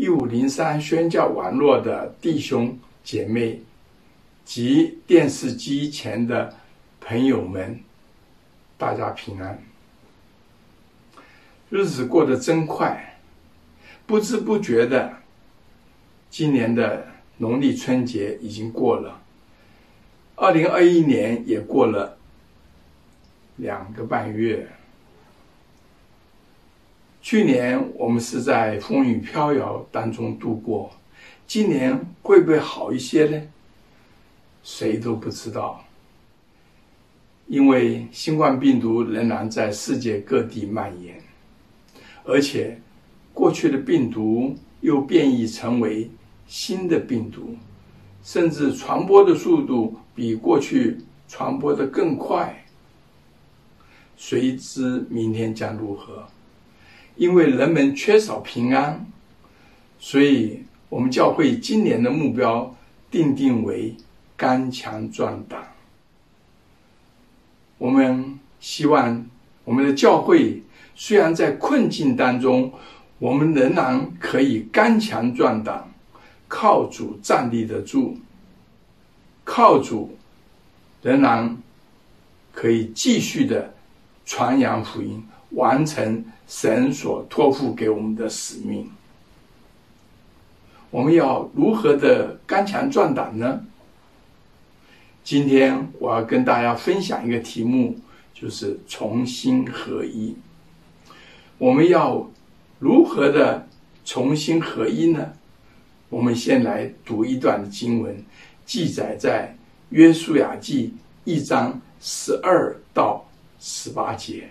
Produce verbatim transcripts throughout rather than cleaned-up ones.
一五零三宣教网络的弟兄姐妹及电视机前的朋友们，大家平安。日子过得真快，不知不觉的，今年的农历春节已经过了，二零二一年也过了两个半月。去年我们是在风雨飘摇当中度过，今年会不会好一些呢？谁都不知道，因为新冠病毒仍然在世界各地蔓延，而且过去的病毒又变异成为新的病毒，甚至传播的速度比过去传播的更快。谁知明天将如何？因为人们缺少平安，所以我们教会今年的目标定定为刚强壮胆。我们希望我们的教会虽然在困境当中，我们仍然可以刚强壮胆，靠主站立得住，靠主仍然可以继续的传扬福音，完成神所托付给我们的使命。我们要如何的刚强壮胆呢？今天我要跟大家分享一个题目，就是重新合一。我们要如何的重新合一呢？我们先来读一段经文，记载在约书亚记一章十二到十八节。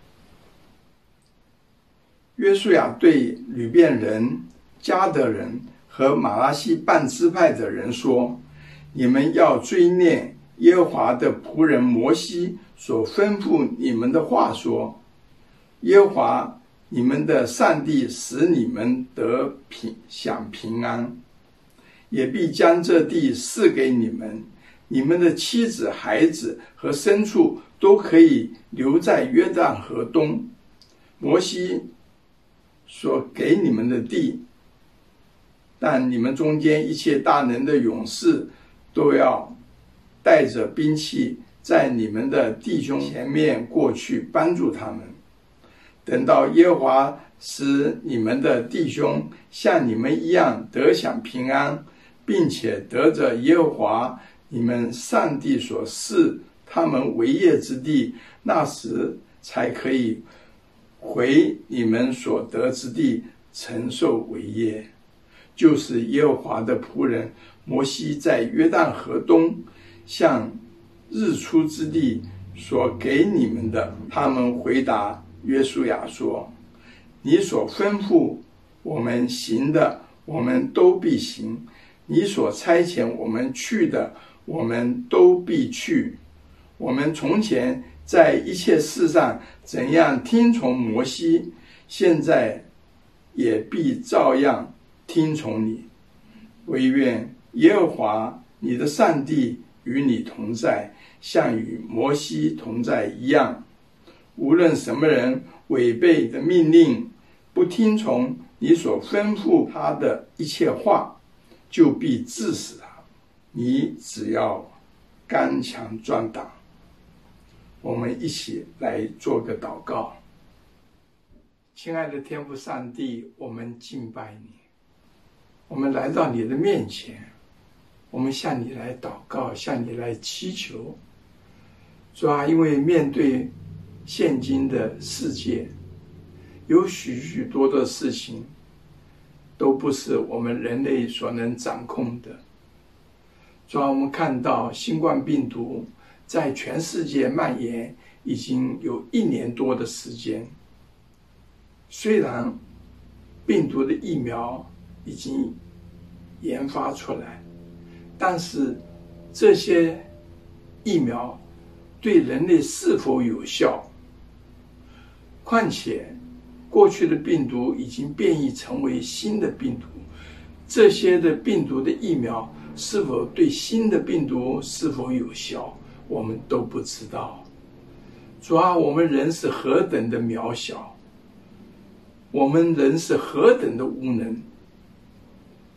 约书亚对吕遍人、迦得人和马拉西半支派的人说：你们要追念耶和华的仆人摩西所吩咐你们的话说，耶和华你们的上帝使你们得平享平安，也必将这地赐给你们，你们的妻子、孩子和牲畜都可以留在约旦河东。摩西所给你们的地，但你们中间一切大能的勇士都要带着兵器，在你们的弟兄前面过去，帮助他们。等到耶和华使你们的弟兄像你们一样得享平安，并且得着耶和华你们上帝所赐他们为业之地，那时才可以回你们所得之地承受为业。就是耶和华的仆人摩西在约旦河东向日出之地所给你们的。他们回答约书亚说：你所吩咐我们行的，我们都必行；你所差遣我们去的，我们都必去。我们从前在一切事上怎样听从摩西，现在也必照样听从你。惟愿耶和华你的上帝与你同在，像与摩西同在一样。无论什么人违背的命令，不听从你所吩咐他的一切话，就必治死他。你只要刚强壮胆。我们一起来做个祷告。亲爱的天父上帝，我们敬拜你，我们来到你的面前，我们向你来祷告，向你来祈求。主啊，因为面对现今的世界，有许许多多的事情都不是我们人类所能掌控的。主啊，我们看到新冠病毒在全世界蔓延已经有一年多的时间，虽然病毒的疫苗已经研发出来，但是这些疫苗对人类是否有效？况且过去的病毒已经变异成为新的病毒，这些的病毒的疫苗是否对新的病毒是否有效，我们都不知道。主啊，我们人是何等的渺小，我们人是何等的无能，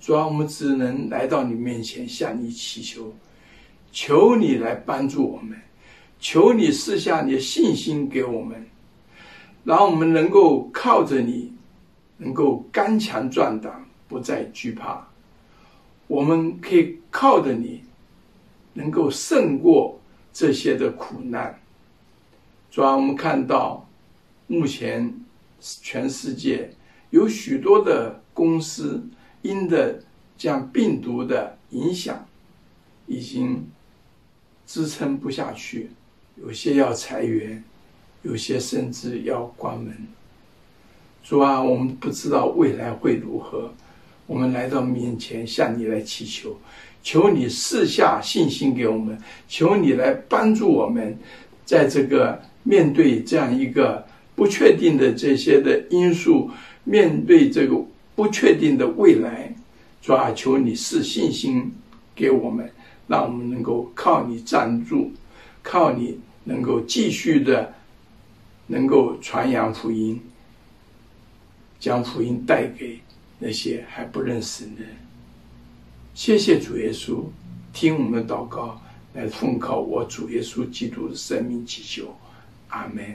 主啊，我们只能来到你面前向你祈求，求你来帮助我们，求你赐下你的信心给我们，让我们能够靠着你，能够刚强壮胆，不再惧怕。我们可以靠着你，能够胜过这些的苦难。主啊，我们看到目前全世界有许多的公司因着这样病毒的影响，已经支撑不下去，有些要裁员，有些甚至要关门。主啊，我们不知道未来会如何，我们来到面前向你来祈求，求你赐下信心给我们，求你来帮助我们，在这个面对这样一个不确定的这些的因素，面对这个不确定的未来，主啊，求你赐信心给我们，让我们能够靠你站住，靠你能够继续的能够传扬福音，将福音带给那些还不认识的人。谢谢主耶稣，听我们的祷告，来奉靠我主耶稣基督的生命祈求，阿们。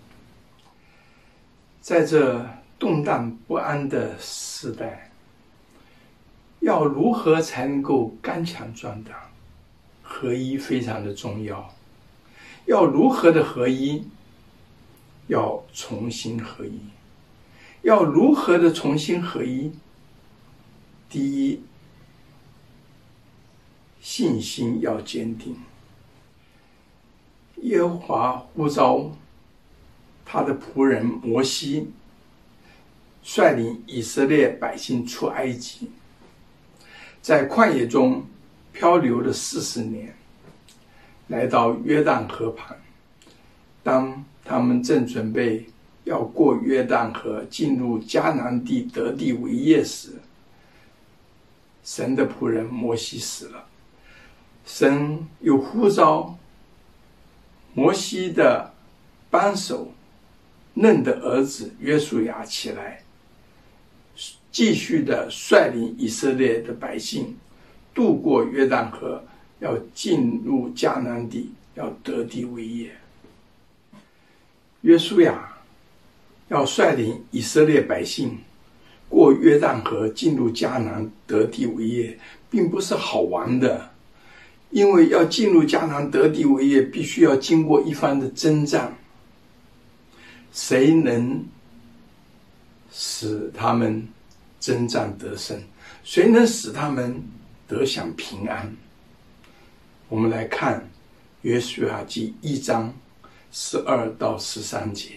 在这动荡不安的时代，要如何才能够刚强壮胆？合一非常的重要。要如何的合一？要重新合一。要如何的重新合一？第一，信心要坚定。耶和华呼召他的仆人摩西，率领以色列百姓出埃及，在旷野中漂流了四十年，来到约旦河旁。当他们正准备要过约旦河进入迦南地得地为业时，神的仆人摩西死了。神又呼召摩西的帮手嫩的儿子约书亚起来，继续的率领以色列的百姓渡过约旦河，要进入迦南地，要得地为业。约书亚要率领以色列百姓过约旦河进入迦南得地为业，并不是好玩的，因为要进入迦南得地为业，必须要经过一番的征战。谁能使他们征战得胜？谁能使他们得享平安？我们来看约书亚记一章十二到十三节。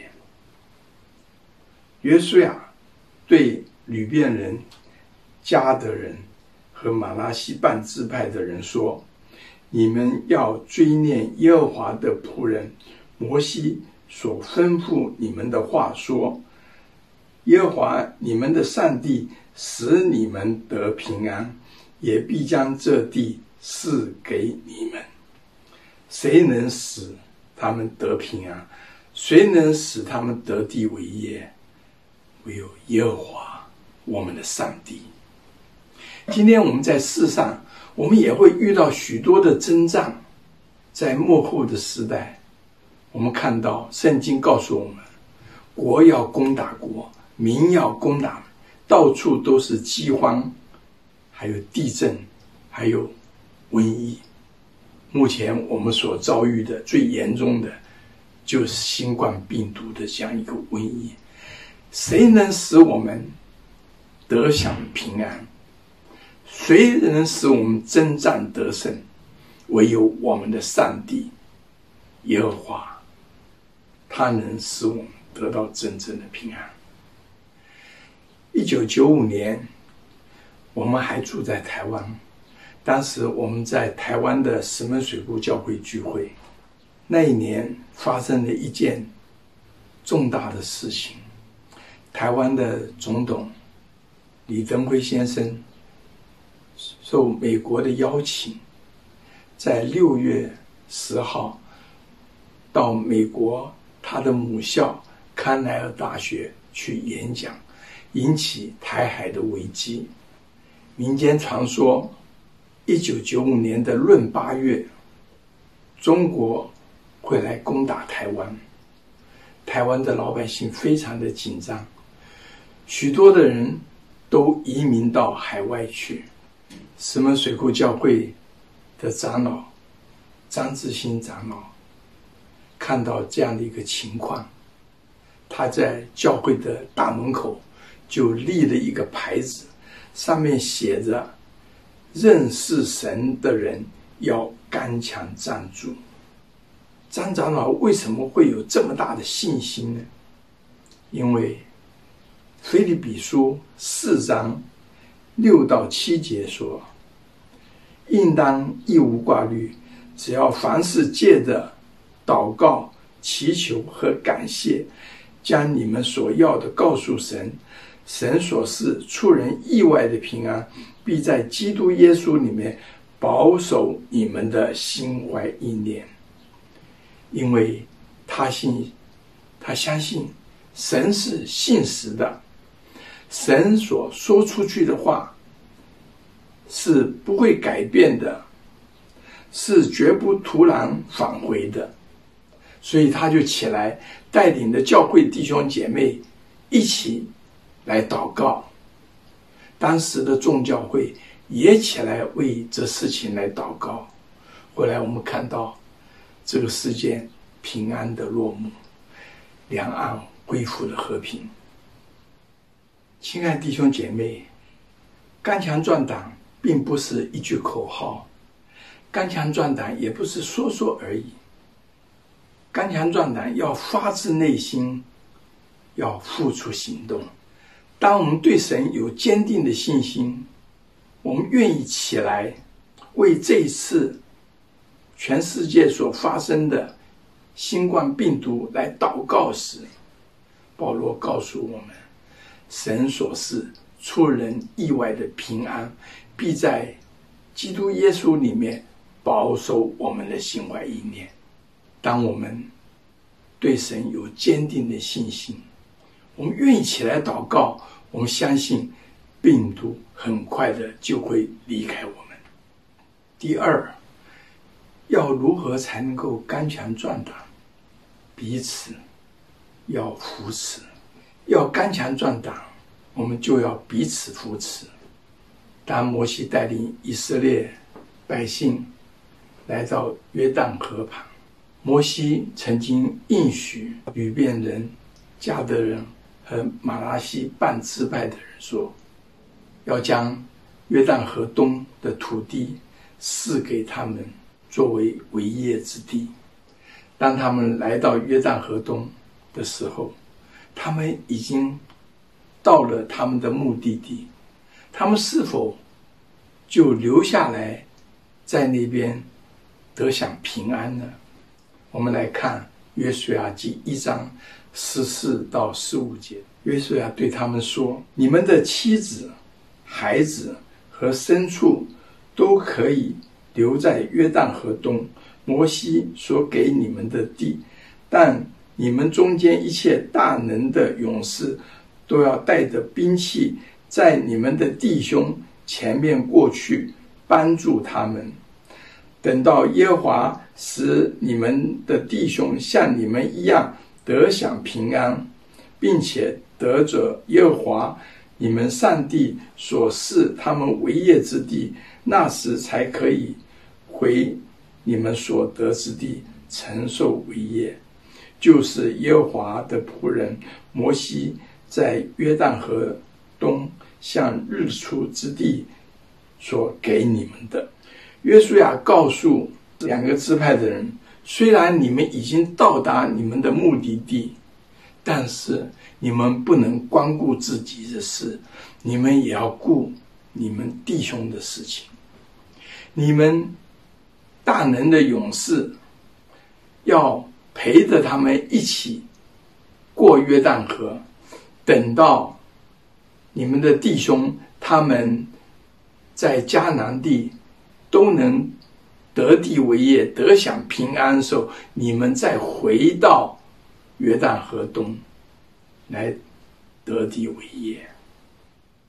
约书亚对吕遍人、迦得人和玛拿西半支派的人说：你们要追念耶和华的仆人摩西所吩咐你们的话，说：耶和华你们的上帝使你们得平安，也必将这地赐给你们。谁能使他们得平安？谁能使他们得地为业？唯有耶和华我们的上帝。今天我们在世上，我们也会遇到许多的征战。在末后的时代，我们看到圣经告诉我们，国要攻打国，民要攻打民，到处都是饥荒，还有地震，还有瘟疫。目前我们所遭遇的最严重的就是新冠病毒的这样一个瘟疫。谁能使我们得享平安？谁能使我们征战得胜？唯有我们的上帝耶和华，他能使我们得到真正的平安。一九九五年，我们还住在台湾，当时我们在台湾的石门水库教会聚会。那一年发生了一件重大的事情，台湾的总统李登辉先生受美国的邀请，在六月十号到美国他的母校康奈尔大学去演讲，引起台海的危机。 民间传说，一九九五年的闰八月，中国会来攻打台湾，台湾的老百姓非常的紧张，许多的人都移民到海外去。石门水库教会的长老张志新长老看到这样的一个情况，他在教会的大门口就立了一个牌子，上面写着认识神的人要刚强站住。张长老为什么会有这么大的信心呢？因为腓立比书四章六到七节说，应当一无挂虑，只要凡事借着祷告、祈求和感谢，将你们所要的告诉神，神所赐出人意外的平安，必在基督耶稣里面保守你们的心怀意念。因为他信，他相信神是信实的，神所说出去的话是不会改变的，是绝不突然返回的。所以他就起来带领的教会弟兄姐妹一起来祷告。当时的众教会也起来为这事情来祷告。后来我们看到这个事件平安的落幕，两岸恢复了和平。亲爱的弟兄姐妹，刚强壮胆并不是一句口号，刚强壮胆也不是说说而已。刚强壮胆要发自内心，要付出行动。当我们对神有坚定的信心，我们愿意起来为这一次全世界所发生的新冠病毒来祷告时，保罗告诉我们，神所赐出人意外的平安，必在基督耶稣里面保守我们的心怀意念。当我们对神有坚定的信心，我们愿意起来祷告，我们相信病毒很快的就会离开我们。第二，要如何才能够刚强壮胆？彼此要扶持。要刚强壮胆，我们就要彼此扶持。当摩西带领以色列百姓来到约旦河旁，摩西曾经应许吕遍人、迦得人和马拉西半支派的人说，要将约旦河东的土地赐给他们作为为业之地。当他们来到约旦河东的时候，他们已经到了他们的目的地，他们是否就留下来在那边得享平安呢？我们来看约书亚记一章十四到十五节。约书亚对他们说，你们的妻子、孩子和牲畜都可以留在约旦河东摩西所给你们的地，但你们中间一切大能的勇士都要带着兵器，在你们的弟兄前面过去，帮助他们。等到耶和华使你们的弟兄像你们一样得享平安，并且得着耶和华你们上帝所赐他们为业之地，那时才可以回你们所得之地承受为业，就是耶和华的仆人摩西在约旦河东向日出之地所给你们的。约书亚告诉两个支派的人，虽然你们已经到达你们的目的地，但是你们不能光顾自己的事，你们也要顾你们弟兄的事情。你们大能的勇士要陪着他们一起过约旦河，等到你们的弟兄他们在迦南地都能得地为业，得享平安的时候，你们再回到约旦河东来得地为业。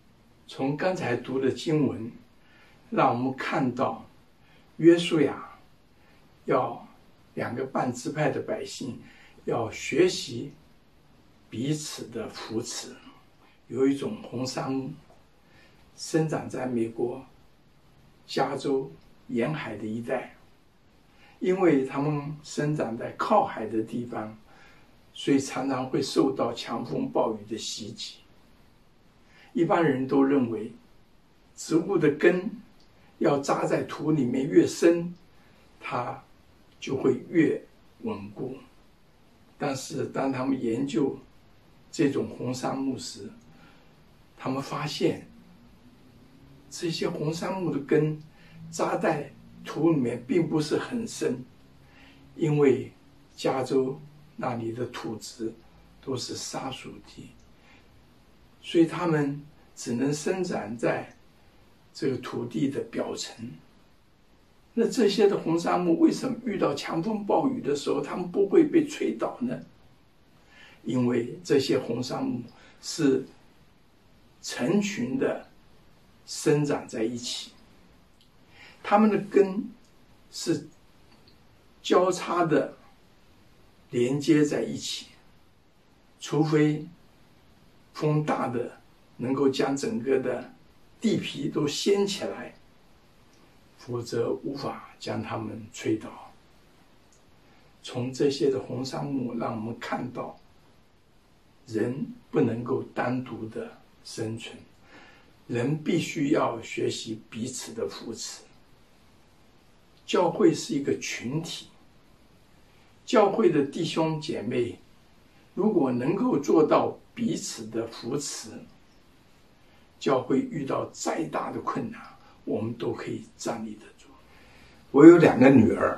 从刚才读的经文，让我们看到约书亚要两个半支派的百姓要学习彼此的扶持。有一种红杉木生长在美国加州沿海的一带，因为它们生长在靠海的地方，所以常常会受到强风暴雨的袭击。一般人都认为植物的根要扎在土里面越深，它就会越稳固。但是当他们研究这种红杉木时，他们发现这些红杉木的根扎在土里面并不是很深，因为加州那里的土质都是沙属地，所以它们只能生长在这个土地的表层。那这些的红杉木为什么遇到强风暴雨的时候它们不会被吹倒呢？因为这些红杉木是成群的生长在一起，它们的根是交叉的连接在一起，除非风大的能够将整个的地皮都掀起来，否则无法将它们吹倒。从这些的红杉木让我们看到，人不能够单独的生存，人必须要学习彼此的扶持。教会是一个群体，教会的弟兄姐妹如果能够做到彼此的扶持，教会遇到再大的困难，我们都可以站立得住。我有两个女儿，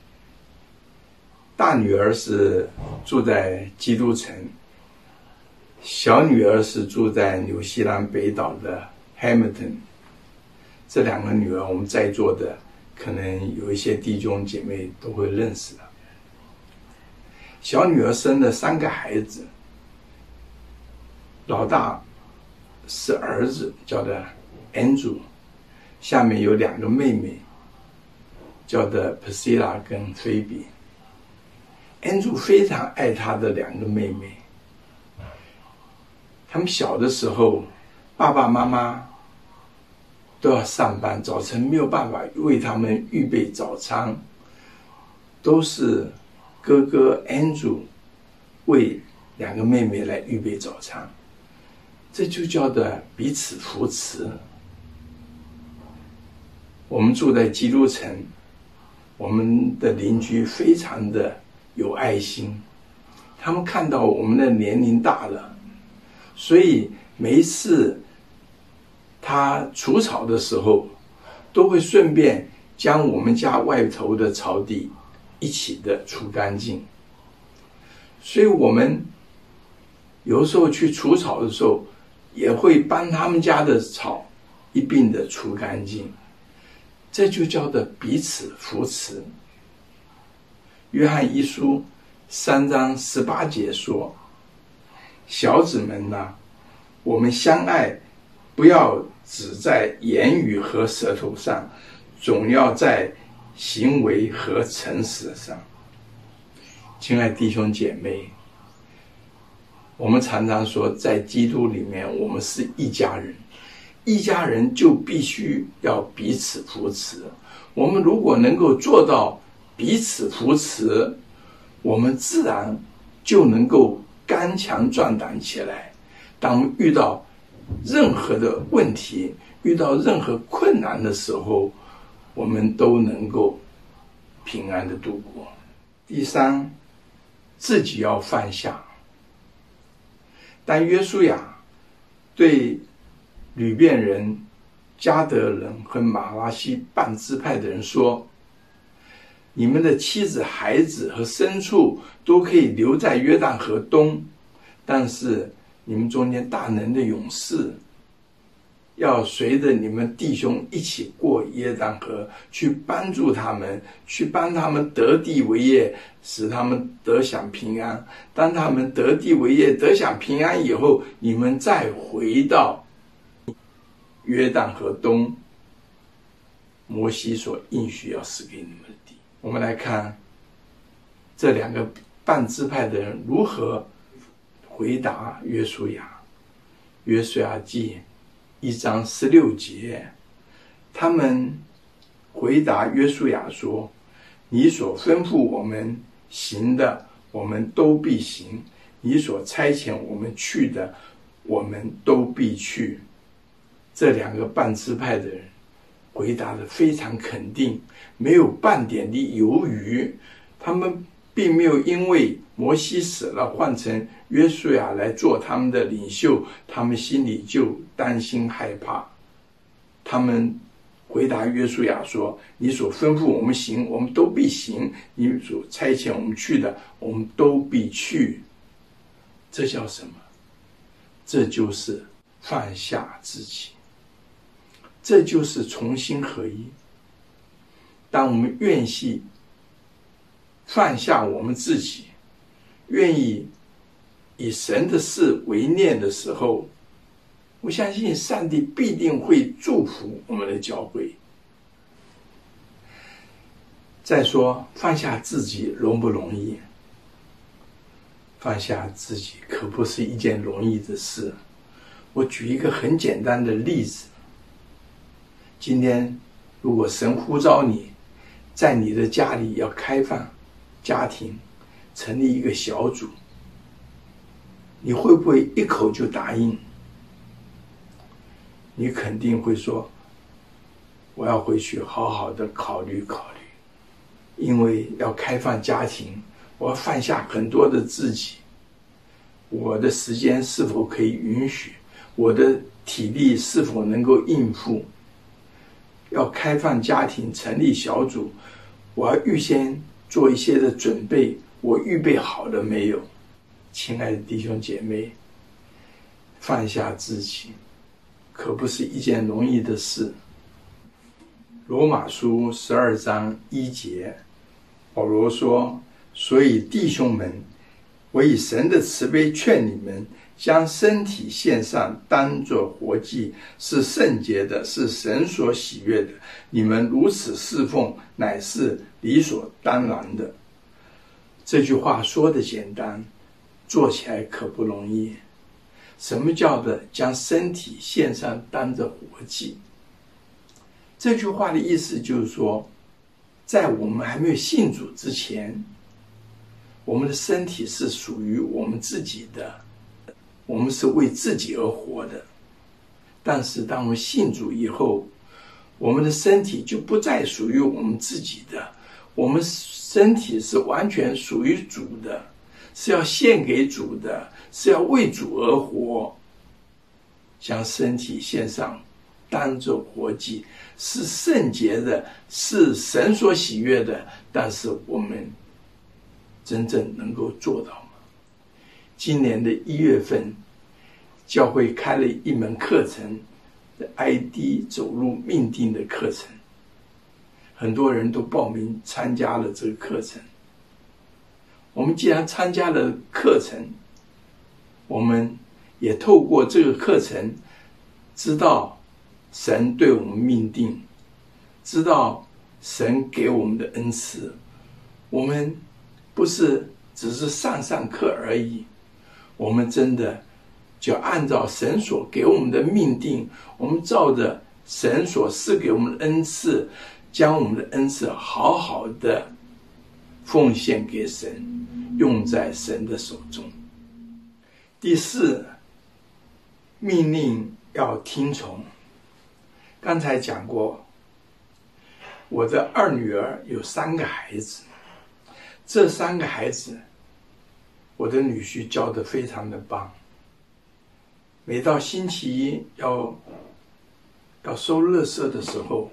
大女儿是住在基督城，小女儿是住在纽西兰北岛的 Hamilton。 这两个女儿我们在座的可能有一些弟兄姐妹都会认识的。小女儿生了三个孩子，老大是儿子，叫的 Andrew， 下面有两个妹妹，叫的 Priscilla 跟 Phoebe。Andrew 非常爱他的两个妹妹，他们小的时候爸爸妈妈都要上班，早晨没有办法为他们预备早餐，都是哥哥 Andrew 为两个妹妹来预备早餐，这就叫的彼此扶持。我们住在基督城，我们的邻居非常的有爱心，他们看到我们的年龄大了，所以每一次他除草的时候，都会顺便将我们家外头的草地一起的除干净。所以我们有时候去除草的时候，也会帮他们家的草一并的除干净，这就叫做彼此扶持。约翰一书三章十八节说，小子们哪，我们相爱，不要只在言语和舌头上，总要在行为和诚实上。亲爱弟兄姐妹，我们常常说在基督里面我们是一家人，一家人就必须要彼此扶持。我们如果能够做到彼此扶持，我们自然就能够刚强壮胆起来。当我们遇到任何的问题，遇到任何困难的时候，我们都能够平安的度过。第三，自己要放下。但约书亚对吕遍人、迦得人和马拉西半支派的人说，你们的妻子、孩子和牲畜都可以留在约旦河东，但是你们中间大能的勇士要随着你们弟兄一起过约旦河，去帮助他们，去帮他们得地为业，使他们得享平安。当他们得地为业、得享平安以后，你们再回到约旦河东摩西所应许要赐给你们的地。我们来看这两个半支派的人如何回答约书亚。约书亚记一章十六节，他们回答约书亚说：你所吩咐我们行的，我们都必行；你所差遣我们去的，我们都必去。这两个半支派的人回答得非常肯定，没有半点的犹豫。他们并没有因为摩西死了换成约书亚来做他们的领袖，他们心里就担心害怕。他们回答约书亚说：你所吩咐我们行，我们都必行；你所差遣我们去的，我们都必去。这叫什么？这就是放下自己，这就是重新合一。当我们愿意放下我们自己，愿意以神的事为念的时候，我相信上帝必定会祝福我们的教会。再说放下自己容不容易？放下自己可不是一件容易的事。我举一个很简单的例子，今天如果神呼召你在你的家里要开放家庭，成立一个小组，你会不会一口就答应？你肯定会说：我要回去好好的考虑考虑，因为要开放家庭，我要放下很多的自己，我的时间是否可以允许，我的体力是否能够应付。要开放家庭，成立小组，我要预先做一些的准备，我预备好了没有？亲爱的弟兄姐妹，放下自己可不是一件容易的事。罗马书十二章一节，保罗说：所以弟兄们，我以神的慈悲劝你们，将身体献上，当作活祭，是圣洁的，是神所喜悦的。你们如此侍奉，乃是理所当然的。这句话说得简单，做起来可不容易。什么叫的将身体献上，当作活祭？这句话的意思就是说，在我们还没有信主之前，我们的身体是属于我们自己的，我们是为自己而活的。但是当我们信主以后，我们的身体就不再属于我们自己的，我们身体是完全属于主的，是要献给主的，是要为主而活。将身体献上，当作活祭，是圣洁的，是神所喜悦的。但是我们真正能够做到吗？今年的一月份，教会开了一门课程， I D 走入命定的课程，很多人都报名参加了这个课程。我们既然参加了课程，我们也透过这个课程知道神对我们命定，知道神给我们的恩赐。我们不是只是上上课而已，我们真的就按照神所给我们的命定，我们照着神所赐给我们的恩赐，将我们的恩赐好好的奉献给神，用在神的手中。第四，命令要听从。刚才讲过，我的二女儿有三个孩子，这三个孩子我的女婿教得非常的棒。每到星期一要要收垃圾的时候，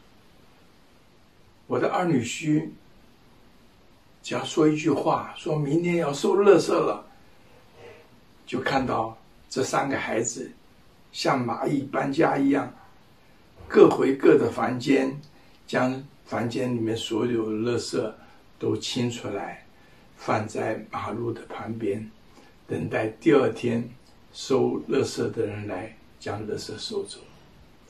我的二女婿只要说一句话，说明天要收垃圾了，就看到这三个孩子像蚂蚁搬家一样，各回各的房间，将房间里面所有的垃圾都清出来，放在马路的旁边，等待第二天收垃圾的人来将垃圾收走。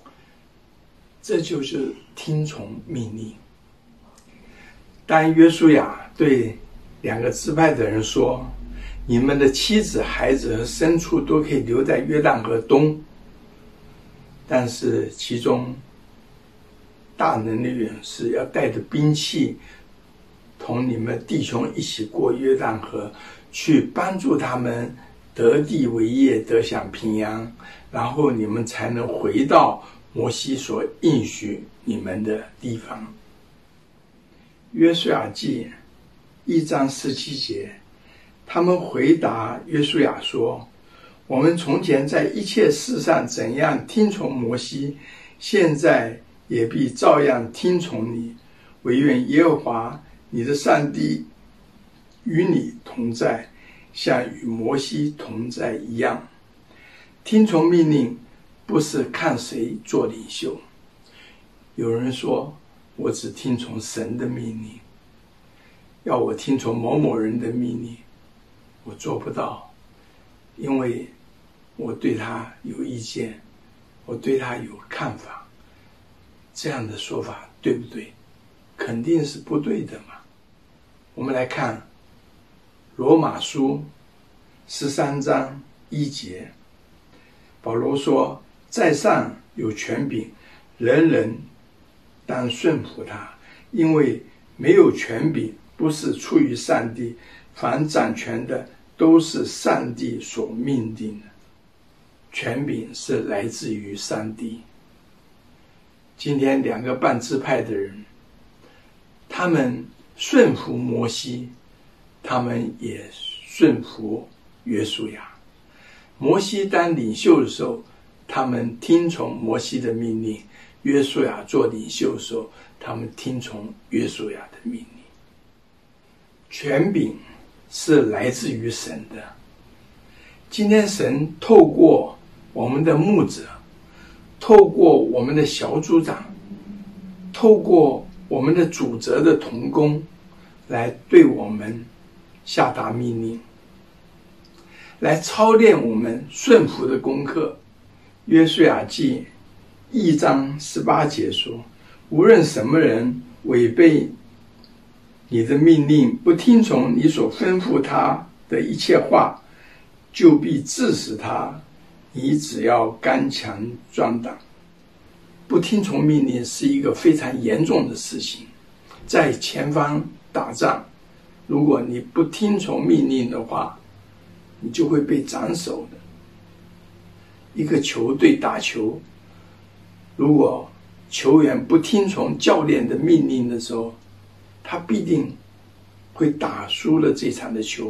这就是听从命令。当约书亚对两个支派的人说，你们的妻子、孩子和牲畜都可以留在约旦河东，但是其中大能的勇士要带着兵器同你们弟兄一起过约旦河，去帮助他们得地为业，得享平安，然后你们才能回到摩西所应许你们的地方。约书亚记一章十七节，他们回答约书亚说，我们从前在一切事上怎样听从摩西，现在也必照样听从你，惟愿耶和华你的上帝与你同在，像与摩西同在一样。听从命令不是看谁做领袖。有人说，我只听从神的命令，要我听从某某人的命令，我做不到，因为我对他有意见，我对他有看法。这样的说法对不对？肯定是不对的嘛。我们来看罗马书十三章一节，保罗说，在上有权柄，人人当顺服他，因为没有权柄不是出于上帝，凡掌权的都是上帝所命定的。权柄是来自于上帝。今天两个半支派的人，他们顺服摩西，他们也顺服约书亚。摩西当领袖的时候，他们听从摩西的命令；约书亚做领袖的时候，他们听从约书亚的命令。权柄是来自于神的。今天神透过我们的牧者，透过我们的小组长，透过我们的主责的同工，来对我们下达命令，来操练我们顺服的功课。约书亚记一章十八节说，无论什么人违背你的命令，不听从你所吩咐他的一切话，就必治死他，你只要刚强壮胆。不听从命令是一个非常严重的事情。在前方打仗，如果你不听从命令的话，你就会被斩首的。一个球队打球，如果球员不听从教练的命令的时候，他必定会打输了这场的球。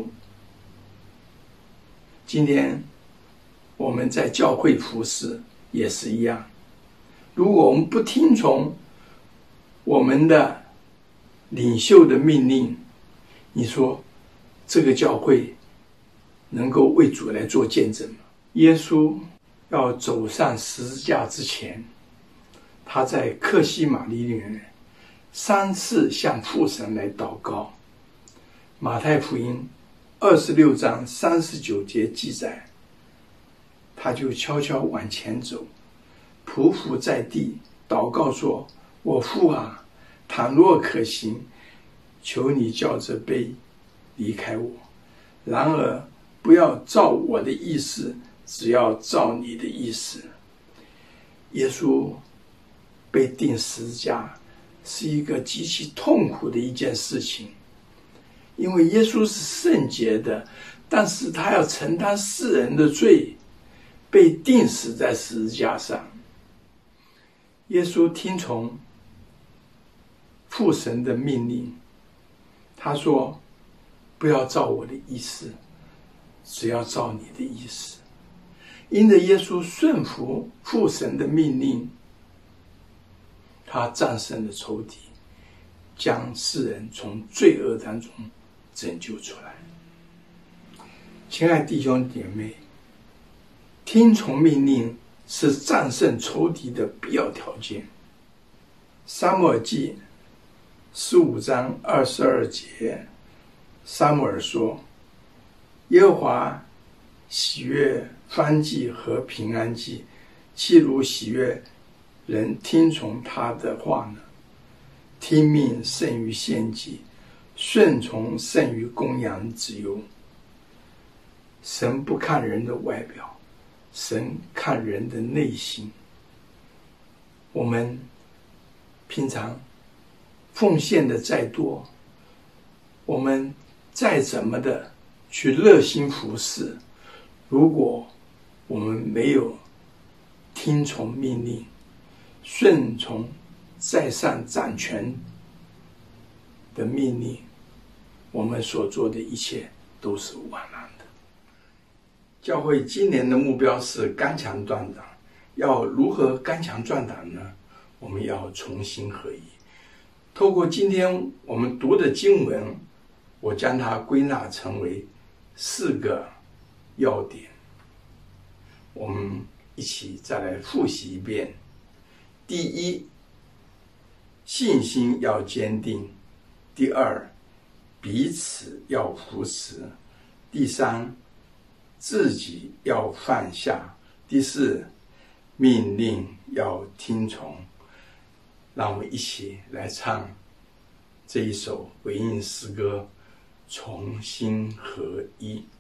今天我们在教会服事也是一样，如果我们不听从我们的领袖的命令，你说这个教会能够为主来做见证吗？耶稣要走上十字架之前，他在客西马尼园三次向父神来祷告。马太福音二十六章三十九节记载，他就悄悄往前走，匍匐在地，祷告说，我父啊，倘若可行，求你叫这杯离开我，然而不要照我的意思，只要照你的意思。耶稣被钉十字架是一个极其痛苦的一件事情，因为耶稣是圣洁的，但是他要承担世人的罪，被钉死在十字架上。耶稣听从父神的命令，他说，不要照我的意思，只要照你的意思。因着耶稣顺服父神的命令，他战胜了仇敌，将世人从罪恶当中拯救出来。亲爱弟兄姐妹，听从命令是战胜仇敌的必要条件。撒母耳记十五章二十二节，撒母耳说，耶和华喜悦燔祭和平安祭，岂如喜悦人听从他的话呢？听命胜于献祭，顺从胜于公羊之忧。神不看人的外表，神看人的内心。我们平常奉献的再多，我们再怎么的去热心服侍，如果我们没有听从命令，顺从在上掌权的命令，我们所做的一切都是枉然的。教会今年的目标是刚强壮胆，要如何刚强壮胆呢？我们要重新合一。透过今天我们读的经文，我将它归纳成为四个要点，我们一起再来复习一遍。第一，信心要坚定；第二，彼此要扶持；第三，自己要放下；第四，命令要听从。让我们一起来唱这一首回应诗歌《重新合一》。